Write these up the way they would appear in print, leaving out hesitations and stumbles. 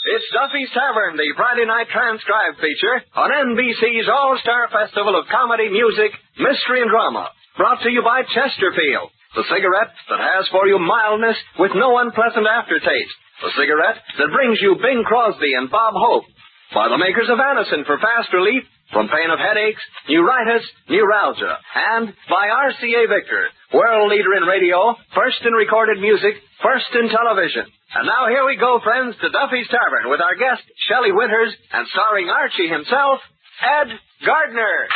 It's Duffy's Tavern, the Friday night transcribed feature on NBC's All-Star Festival of Comedy, Music, Mystery, and Drama. Brought to you by Chesterfield, the cigarette that has for you mildness with no unpleasant aftertaste. The cigarette that brings you Bing Crosby and Bob Hope. By the makers of Anacin for fast relief from pain of headaches, neuritis, neuralgia. And by RCA Victor, world leader in radio, first in recorded music, first in television. And now here we go, friends, to Duffy's Tavern with our guest, Shelley Winters, and starring Archie himself, Ed Gardner.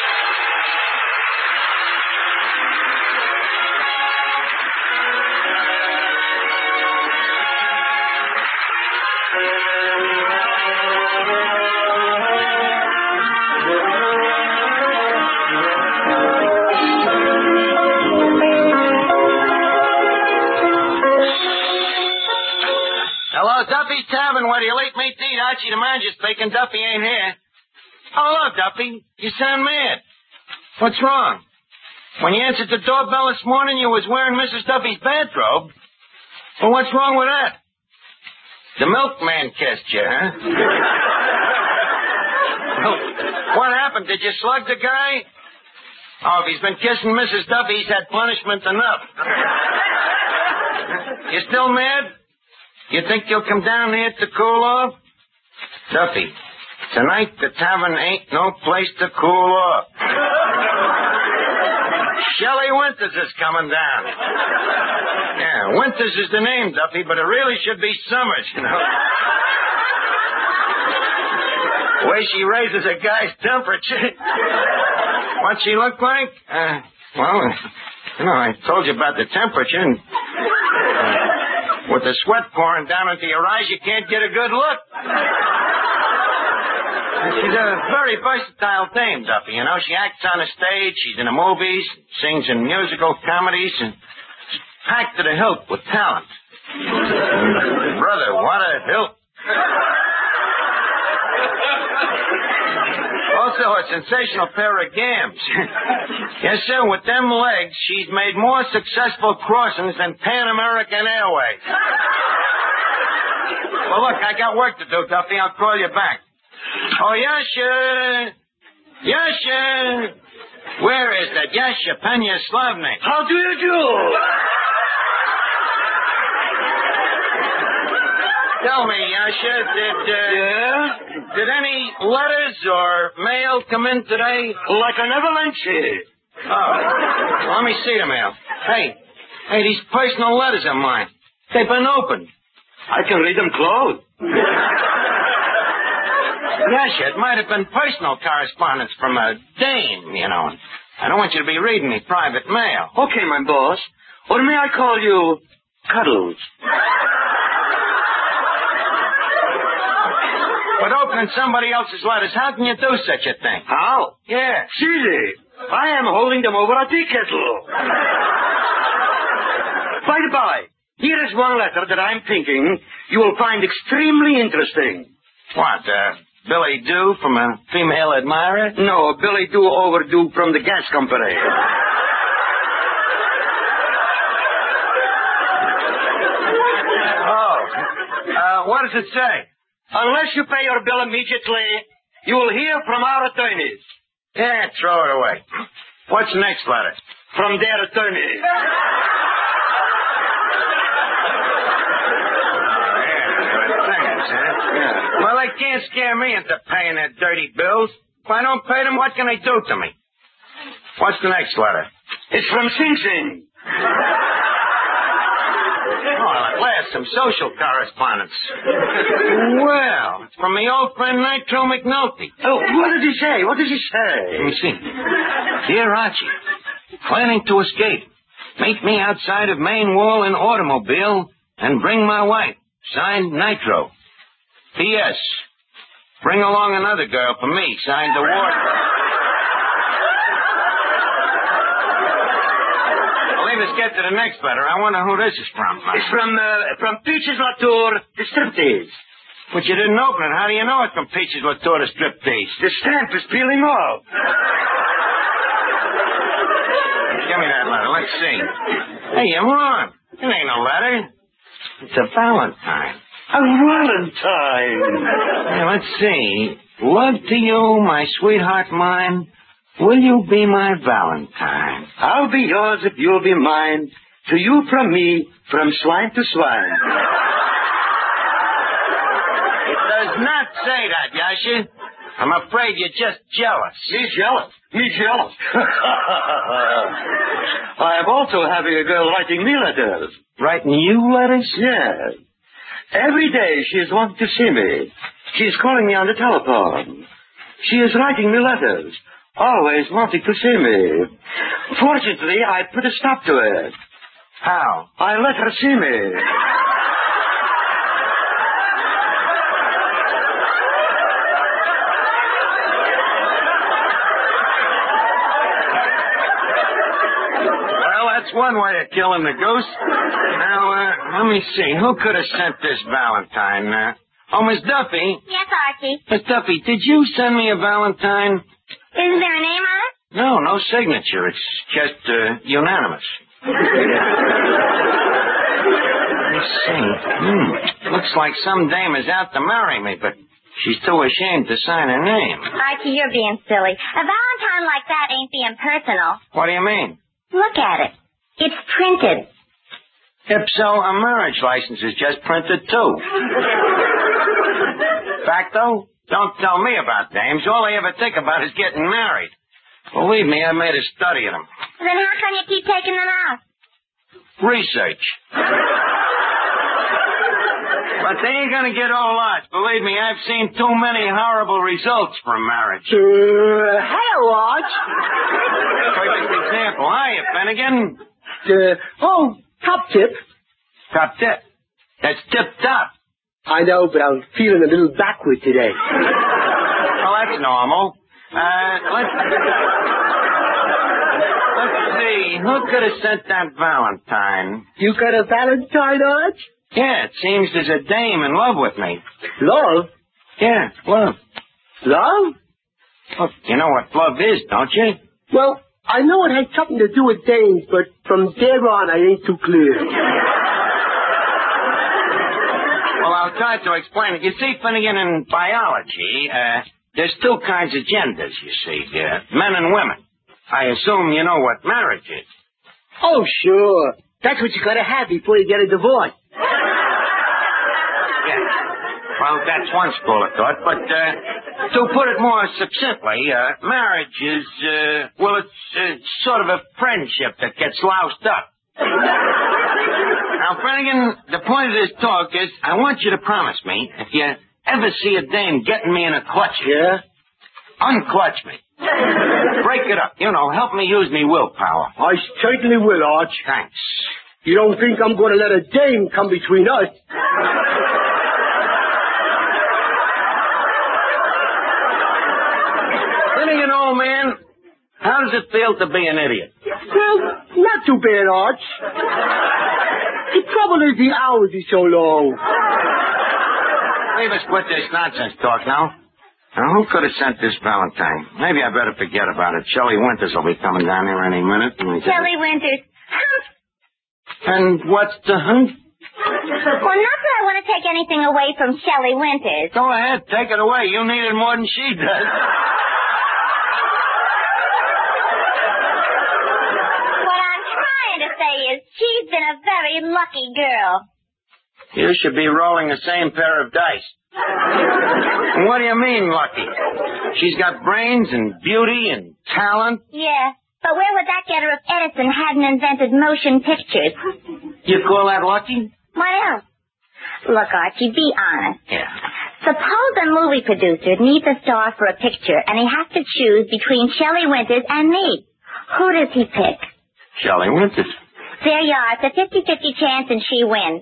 Duffy's Tavern, where the late mate eat. Archie the manager's speaking. Duffy ain't here. Oh, hello, Duffy. You sound mad. What's wrong? When you answered the doorbell this morning, you was wearing Mrs. Duffy's bathrobe. Well, what's wrong with that? The milkman kissed you, huh? Well, what happened? Did you slug the guy? Oh, if he's been kissing Mrs. Duffy, he's had punishment enough. You still mad? You think you'll come down here to cool off? Duffy, tonight the tavern ain't no place to cool off. Shelley Winters is coming down. Yeah, Winters is the name, Duffy, but it really should be Summers, you know. The way she raises a guy's temperature. What she look like? Well, you know, I told you about the temperature, and with the sweat pouring down into your eyes, you can't get a good look. She's a very versatile dame, Duffy, you know. She acts on the stage, she's in the movies, sings in musical comedies, and she's packed to the hilt with talent. Brother, what a hilt. Also, a sensational pair of gams. Yes, sir, with them legs, she's made more successful crossings than Pan American Airways. Well, look, I got work to do, Duffy. I'll call you back. Oh, Yasha! Yasha! Where is that Yasha Penya Slavnik? How do you do? Tell me, Yasha, did any letters or mail come in today? Like an avalanche. Oh. Let me see the mail. Hey, these personal letters of mine. They've been opened. I can read them closed. Yasha, it might have been personal correspondence from a dame, you know. I don't want you to be reading me private mail. Okay, my boss. Or may I call you Cuddles? But opening somebody else's letters, how can you do such a thing? How? Yeah. Silly. I am holding them over a tea kettle. By the by, here is one letter that I'm thinking you will find extremely interesting. What, Billy Doo from a female admirer? No, Billy Doo overdue from the gas company. What does it say? Unless you pay your bill immediately, you will hear from our attorneys. Yeah, throw it away. What's the next letter? From their attorneys. Yeah. Well, they can't scare me into paying their dirty bills. If I don't pay them, what can they do to me? What's the next letter? It's from Sing Sing. Oh, at last, some social correspondence. Well, it's from my old friend Nitro McNulty. Oh, what did he say? What did he say? Let me see. Dear Archie, planning to escape. Meet me outside of Main Wall in automobile and bring my wife. Signed, Nitro. P.S. Bring along another girl for me. Signed, the warden. Let's get to the next letter. I wonder who this is from. It's from Peaches Latour, the striptease. But you didn't open it. How do you know it's from Peaches Latour, the striptease? The stamp is peeling off. Give me that letter. Let's see. Hey, you're wrong. It ain't a letter. It's a valentine. A Valentine. Yeah, let's see. Love to you, my sweetheart mine. Will you be my Valentine? I'll be yours if you'll be mine. To you from me, from swine to swine. It does not say that, Yasha. I'm afraid you're just jealous. Me jealous. I am also having a girl writing me letters. Writing you letters? Yes. Every day she is wanting to see me. She is calling me on the telephone. She is writing me letters, always wanting to see me. Fortunately, I put a stop to it. How? I let her see me. That's one way of killing the goose. Now, let me see. Who could have sent this Valentine? Miss Duffy. Yes, Archie. Miss Duffy, did you send me a Valentine? Isn't there a name on it? No signature. It's just unanimous. Let me see. Looks like some dame is out to marry me, but she's too ashamed to sign her name. Archie, you're being silly. A Valentine like that ain't being personal. What do you mean? Look at it. It's printed. If so, a marriage license is just printed, too. Facto? Don't tell me about dames. All they ever think about is getting married. Believe me, I made a study of them. Then how come you keep taking them out? Research. But they ain't gonna get all lost. Believe me, I've seen too many horrible results from marriage. Hello, Arch. Perfect example. Hiya, Finnegan. Top tip. Top tip. That's tip-top. I know, but I'm feeling a little backward today. Well, that's normal. Let's see. Who could have sent that Valentine? You got a Valentine, Arch? Yeah, it seems there's a dame in love with me. Love? Yeah, love. Love? Look, you know what love is, don't you? Well, I know it has something to do with dames, but from there on, I ain't too clear. Well, I'll try to explain it. You see, Finnegan, in biology, there's two kinds of genders, you see, men and women. I assume you know what marriage is. Oh, sure. That's what you gotta have before you get a divorce. Yeah. Well, that's one school of thought, but to put it more succinctly, marriage is, it's sort of a friendship that gets loused up. Now, Finnegan, the point of this talk is I want you to promise me if you ever see a dame getting me in a clutch, unclutch me. Break it up. Help me use me willpower. I certainly will, Arch. Thanks. You don't think I'm going to let a dame come between us? Finnegan, old man, how does it feel to be an idiot? Well, not too bad, Arch. The trouble is the hours are so long. Leave us quit this nonsense talk now. Now, who could have sent this Valentine? Maybe I better forget about it. Shelley Winters will be coming down here any minute. Shelley Winters. And what's the hunt? Well, not that I want to take anything away from Shelley Winters. Go ahead, take it away. You need it more than she does. What I'm trying to say is she's been a very lucky girl. You should be rolling the same pair of dice. What do you mean, lucky? She's got brains and beauty and talent. Yeah, but where would that get her if Edison hadn't invented motion pictures? You call that lucky? What else? Look, Archie, be honest. Yeah. Suppose a movie producer needs a star for a picture, and he has to choose between Shelley Winters and me. Who does he pick? Shelley Winters. There you are. It's a 50-50 chance, and she wins.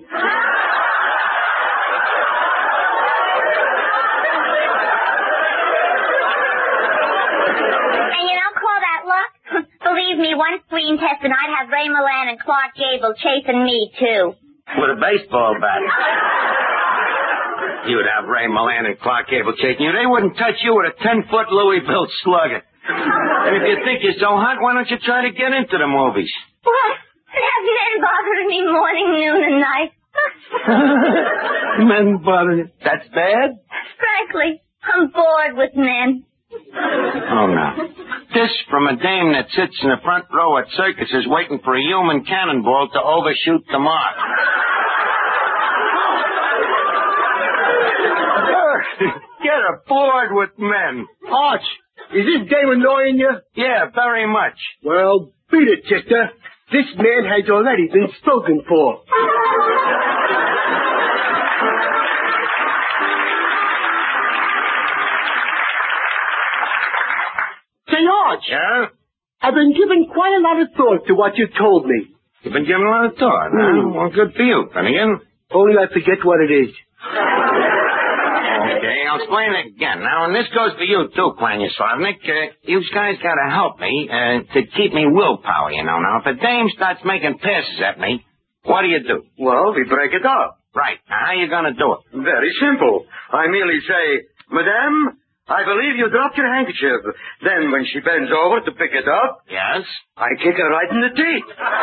Believe me, one screen test and I'd have Ray Milland and Clark Gable chasing me, too. With a baseball bat. You'd have Ray Milland and Clark Gable chasing you. They wouldn't touch you with a 10-foot Louisville Slugger. And if you think you're so hot, why don't you try to get into the movies? What? Have men bothering me morning, noon, and night? Men bother. That's bad? Frankly, I'm bored with men. Oh, no. This from a dame that sits in the front row at circuses waiting for a human cannonball to overshoot the mark. Get bored with men. Arch, is this dame annoying you? Yeah, very much. Well, beat it, Chester. This man has already been spoken for. Say, Arch. Yeah? I've been giving quite a lot of thought to what you told me. You've been giving a lot of thought, huh? Well, good for you, Finnegan. Only I forget what it is. Okay, I'll explain it again. Now, and this goes for you, too, Klanyaslavnik. You guys gotta help me, to keep me willpower, you know. Now, if a dame starts making passes at me, what do? Well, we break it up. Right. Now, how you gonna do it? Very simple. I merely say, Madame, I believe you dropped your handkerchief. Then when she bends over to pick it up, Yes? I kick her right in the teeth.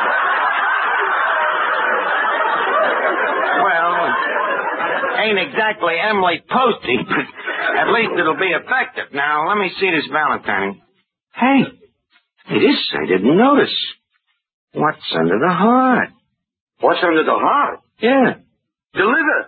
Well, ain't exactly Emily Posty, but at least it'll be effective. Now, let me see this Valentine. Hey, this I didn't notice. What's under the heart? What's under the heart? Yeah. The liver.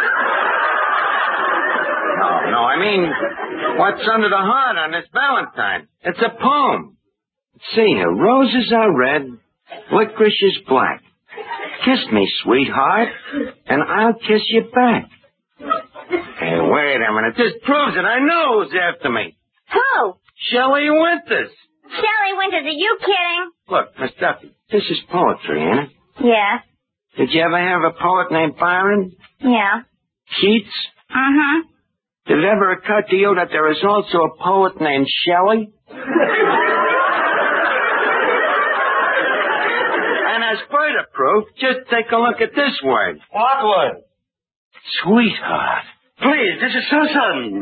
No, I mean, what's under the heart on this Valentine? It's a poem. Let's see here. Roses are red, licorice is black. Kiss me, sweetheart, and I'll kiss you back. Hey, wait a minute. This proves it. I know who's after me. Who? Shelley Winters. Shelley Winters, are you kidding? Look, Miss Duffy, this is poetry, ain't it? Yeah. Did you ever have a poet named Byron? Yeah. Keats? Uh-huh. Did it ever occur to you that there is also a poet named Shelley? And as further proof, just take a look at this word. What word? Sweetheart. Please, this is so sudden.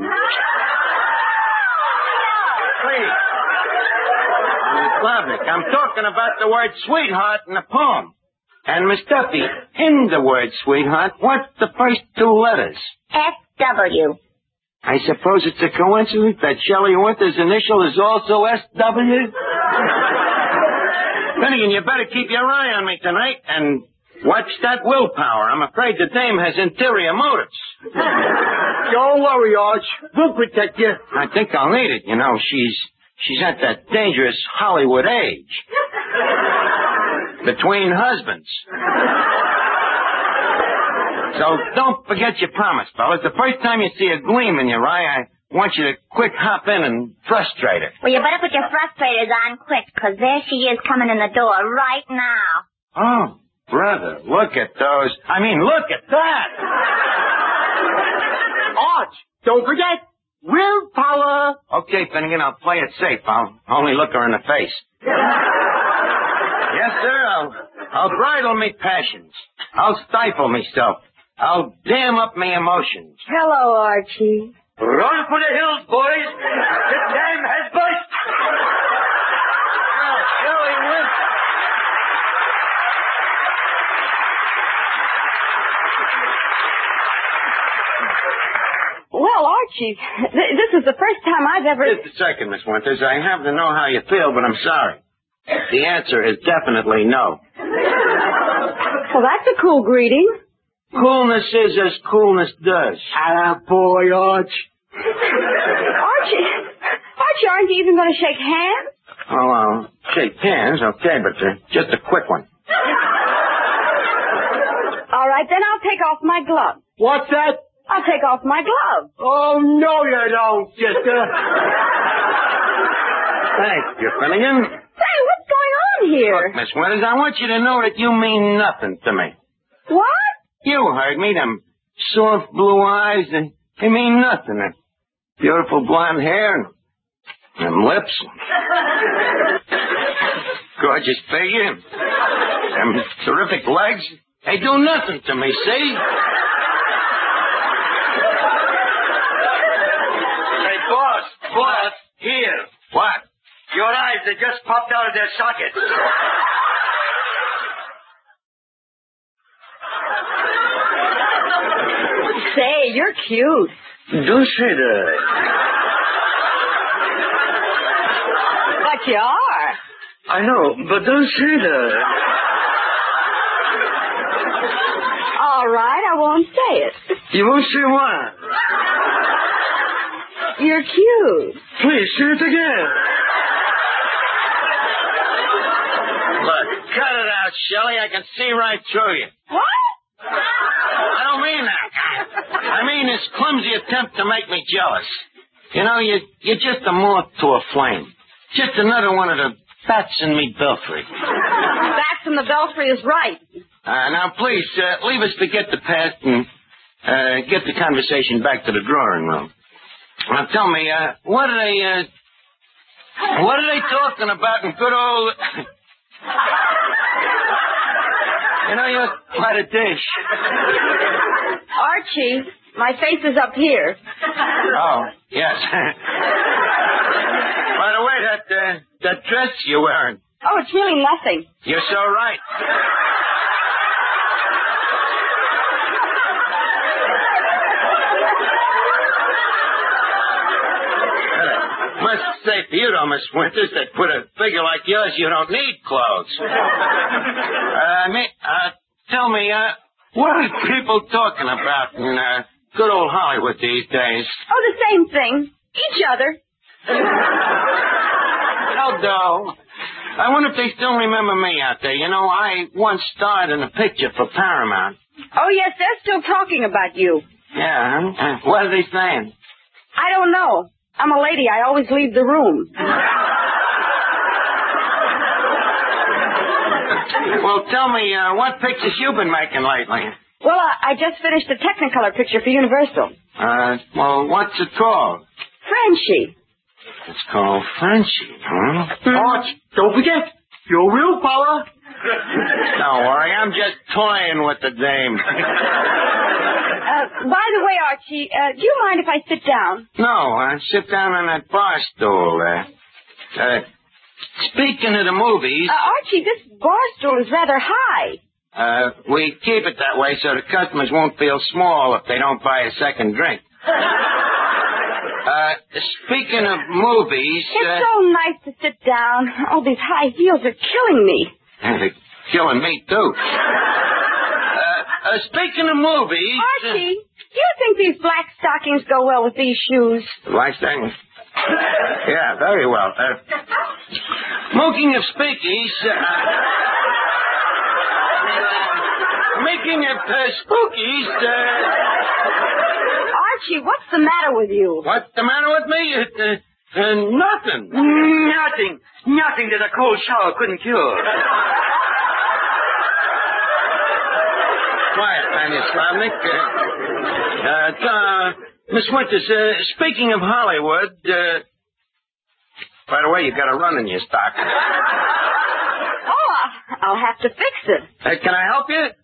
Please. Miss Slavnik, I'm talking about the word sweetheart in the poem. And Miss Duffy, in the word sweetheart, what's the first two letters? S.W. I suppose it's a coincidence that Shelley Winters' initial is also S.W.? Finnegan, you better keep your eye on me tonight and watch that willpower. I'm afraid the dame has interior motives. Don't worry, Arch. We'll protect you. I think I'll need it. You know, she's at that dangerous Hollywood age. Between husbands. So don't forget your promise, fellas. The first time you see a gleam in your eye, I want you to quick hop in and frustrate her. Well, you better put your frustrators on quick, 'cause there she is coming in the door right now. Oh, brother, look at those. I mean, look at that. Arch, don't forget, willpower. Okay, Finnegan, I'll play it safe. I'll only look her in the face. Yes, sir, I'll bridle me passions. I'll stifle myself. I'll dam up me emotions. Hello, Archie. Run for the hills, boys. The dam has burst. Shelley Winters. Well, Archie, this is the first time I've ever... Just a second, Miss Winters. I happen to know how you feel, but I'm sorry. The answer is definitely no. Well, that's a cool greeting. Coolness is as coolness does. Boy, Arch. Archie, aren't you even going to shake hands? Oh, I'll shake hands, okay, but just a quick one. All right, then I'll take off my glove. What's that? I'll take off my glove. Oh, no, you don't, sister. Thank you, Finnegan. Say, what's going on here? Look, Miss Winters, I want you to know that you mean nothing to me. What? You heard me, them soft blue eyes, they mean nothing. That beautiful blonde hair and them lips. Gorgeous figure. Them terrific legs. They do nothing to me, see? Hey, boss, here. What? Your eyes, they just popped out of their sockets. Say, you're cute. Don't say that. But you are. I know, but don't say that. All right, I won't say it. You won't say what? You're cute. Please, say it again. Look, cut it out, Shelley. I can see right through you. What? I don't mean that. I mean this clumsy attempt to make me jealous. You know, you're just a moth to a flame. Just another one of the bats in me belfry. Bats in the belfry is right. Now, please, leave us to get the past and get the conversation back to the drawing room. Now, tell me, what are they talking about in good old... You know, you're quite a dish. Archie, my face is up here. Oh, yes. By the way, that dress you're wearing. Oh, it's really nothing. You're so right. Must say for you, though, Miss Winters, that with a figure like yours, you don't need clothes. Tell me, what are people talking about in good old Hollywood these days? Oh, the same thing. Each other. Although, I wonder if they still remember me out there. You know, I once starred in a picture for Paramount. Oh, yes, they're still talking about you. Yeah, huh? What are they saying? I don't know. I'm a lady. I always leave the room. Well, tell me, what pictures you been making lately? Well, I just finished a Technicolor picture for Universal. Well, what's it called? Frenchie. It's called Frenchie, huh? Arch, don't forget, your willpower. Don't worry, I'm just toying with the dame. By the way, Archie, do you mind if I sit down? No, sit down on that bar stool there. Speaking of the movies... Archie, this bar stool is rather high. We keep it that way so the customers won't feel small if they don't buy a second drink. Speaking of movies... It's so nice to sit down. Oh, these high heels are killing me. They're killing me, too. Speaking of movies... Archie, do you think these black stockings go well with these shoes? Black stockings? Yeah, very well. Smoking of spookies... Making of spookies... Archie, what's the matter with you? What's the matter with me? Nothing. Nothing that a cold shower couldn't cure. Quiet, Annie Slavnik. Miss Winters, speaking of Hollywood, by the way, you got a run in your stock. Oh, I'll have to fix it. Can I help you?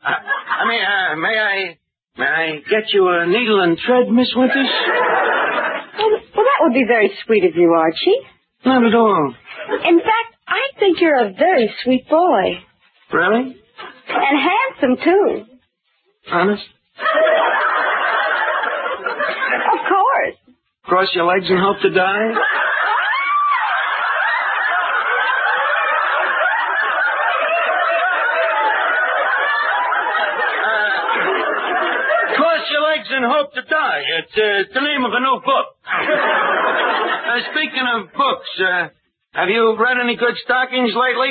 May I get you a needle and thread, Miss Winters? Well, that would be very sweet of you, Archie. Not at all. In fact, I think you're a very sweet boy. Really? And handsome, too. Honest? Of course. Cross your legs and hope to die? Cross your legs and hope to die. It's the name of a new book. Speaking of books, have you read any good stockings lately?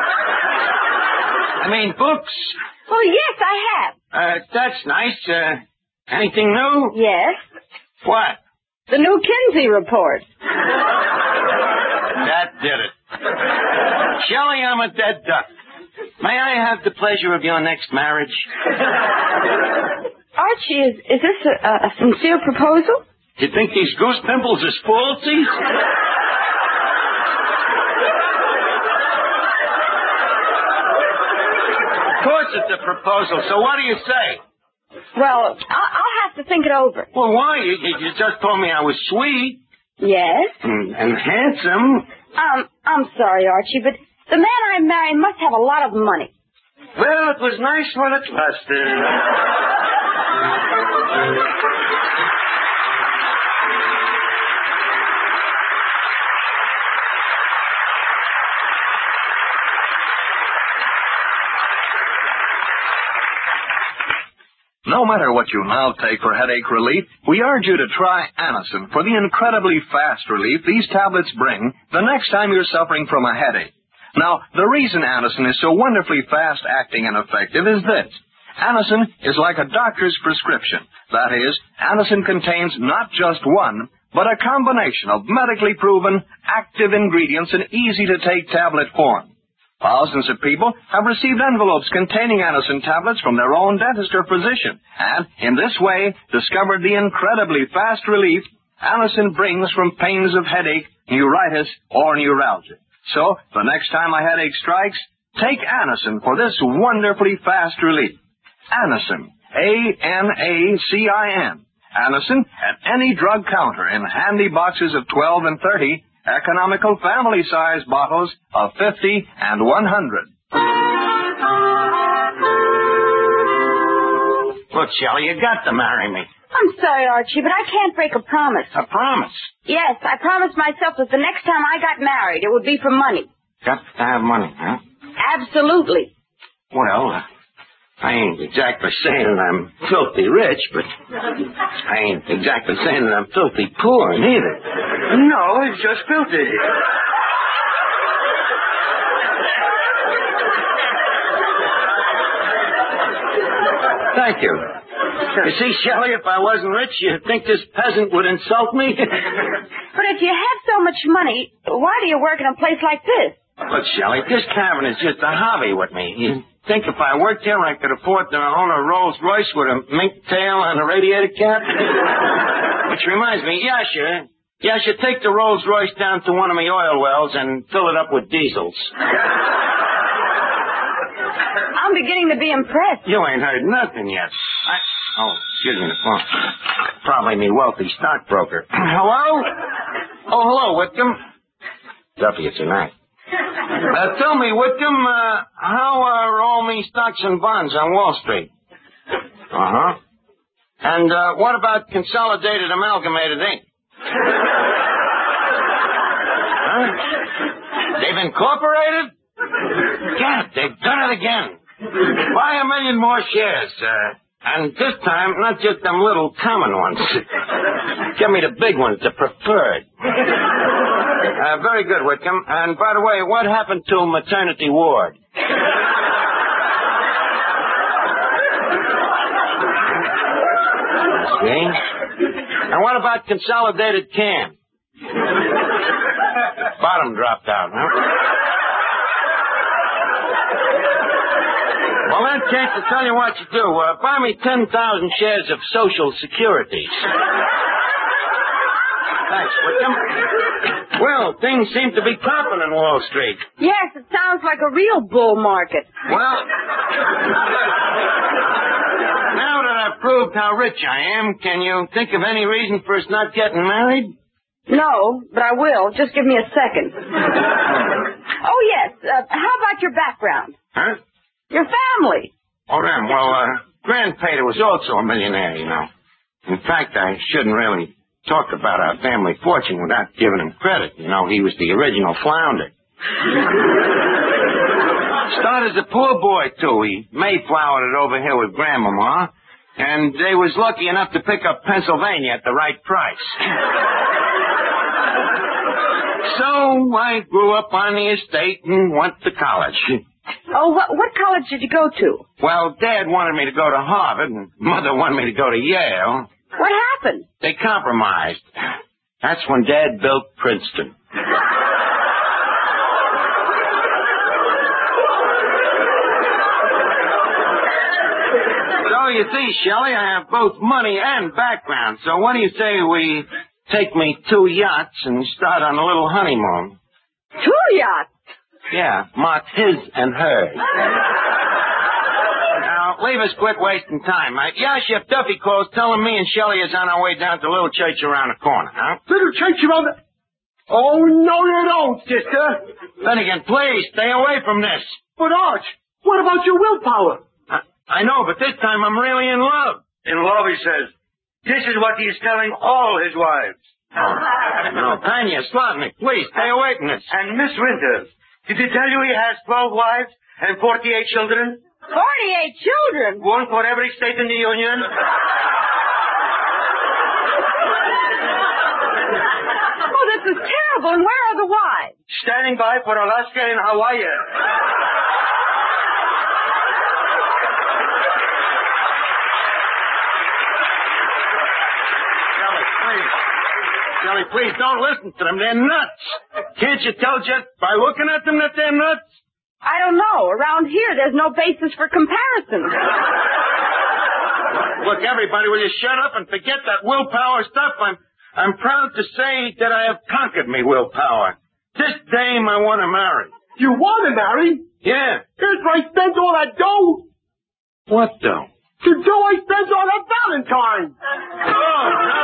I mean, books. Oh, yes, I have. That's nice. Anything new? Yes. What? The new Kinsey report. That did it. Shelley, I'm a dead duck. May I have the pleasure of your next marriage? Archie, is this a sincere proposal? You think these goose pimples are falsies? Of course it's a proposal, so what do you say? Well, I'll have to think it over. Well, why? You just told me I was sweet. Yes? And handsome. I'm sorry, Archie, but the man I marry must have a lot of money. Well, it was nice while it lasted. No matter what you now take for headache relief, we urge you to try Anacin for the incredibly fast relief these tablets bring the next time you're suffering from a headache. Now, the reason Anacin is so wonderfully fast-acting and effective is this. Anacin is like a doctor's prescription. That is, Anacin contains not just one, but a combination of medically proven, active ingredients in easy-to-take tablet form. Thousands of people have received envelopes containing Anacin tablets from their own dentist or physician, and in this way discovered the incredibly fast relief Anacin brings from pains of headache, neuritis, or neuralgia. So, the next time a headache strikes, take Anacin for this wonderfully fast relief. Anacin, A-N-A-C-I-N. Anacin at any drug counter in handy boxes of 12 and 30, economical family-size bottles of 50 and 100. Look, Shelley, you got to marry me. I'm sorry, Archie, but I can't break a promise. A promise? Yes, I promised myself that the next time I got married, it would be for money. Got to have money, huh? Absolutely. Well, I ain't exactly saying that I'm filthy rich, but I ain't exactly saying that I'm filthy poor, neither. No, it's just filthy. Thank you. You see, Shelley, if I wasn't rich, you'd think this peasant would insult me. But if you have so much money, why do you work in a place like this? Look, Shelley, this tavern is just a hobby with me. You think if I worked here, I could afford to own a Rolls Royce with a mink tail and a radiator cap? Which reminds me, Yasha, take the Rolls Royce down to one of my oil wells and fill it up with diesels. I'm beginning to be impressed. You ain't heard nothing yet. Excuse me, the phone. Probably me wealthy stockbroker. Hello? Oh, hello, Whitcomb. Duffy, it's a night. Tell me, Whitcomb, how are all me stocks and bonds on Wall Street? Uh-huh. And what about Consolidated Amalgamated Inc.? Huh? They've incorporated? God, they've done it again. Buy 1 million more shares, and this time, not just them little common ones. Give me the big ones, the preferred. Very good, Whitcomb. And by the way, what happened to maternity ward? See? And what about Consolidated Can? Bottom dropped out, huh? Well, in that case, I'll tell you what you do. Buy me 10,000 shares of Social Securities. Thanks, Whitcomb. Well, things seem to be popping in Wall Street. Yes, it sounds like a real bull market. Well, now that I've proved how rich I am, can you think of any reason for us not getting married? No, but I will. Just give me a second. Oh, yes. How about your background? Huh? Your family. Oh, then, well, Grandpater was also a millionaire, you know. In fact, I shouldn't really talk about our family fortune without giving him credit. You know, he was the original flounder. Started as a poor boy, too. He Mayflowered it over here with Grandmama, and they was lucky enough to pick up Pennsylvania at the right price. So I grew up on the estate and went to college. Oh, what college did you go to? Well, Dad wanted me to go to Harvard, and Mother wanted me to go to Yale. What happened? They compromised. That's when Dad built Princeton. So you see, Shelley, I have both money and background. So what do you say we take me 2 yachts and start on a little honeymoon? 2 yachts? Yeah, marked his and hers. Now, leave us quit wasting time. If Duffy calls, tell him me and Shelley is on our way down to Little Church around the corner, huh? Little Church around the... Oh, no, you don't, sister. Then again, please, stay away from this. But, Arch, what about your willpower? I know, but this time I'm really in love. In love, he says. This is what he is telling all his wives. No, Tanya, Slotnick, please, stay away from this. And Miss Winters, did he tell you he has 12 wives and 48 children? 48 children? One for every state in the Union. Oh, this is terrible. And where are the wives? Standing by for Alaska and Hawaii. Shelley, please don't listen to them. They're nuts. Can't you tell just by looking at them that they're nuts? I don't know. Around here, there's no basis for comparison. Look, everybody, will you shut up and forget that willpower stuff? I'm proud to say that I have conquered me willpower. This dame I want to marry. You want to marry? Yeah. Here's where I spent all that dough. What dough? The dough I spent on that Valentine. Oh,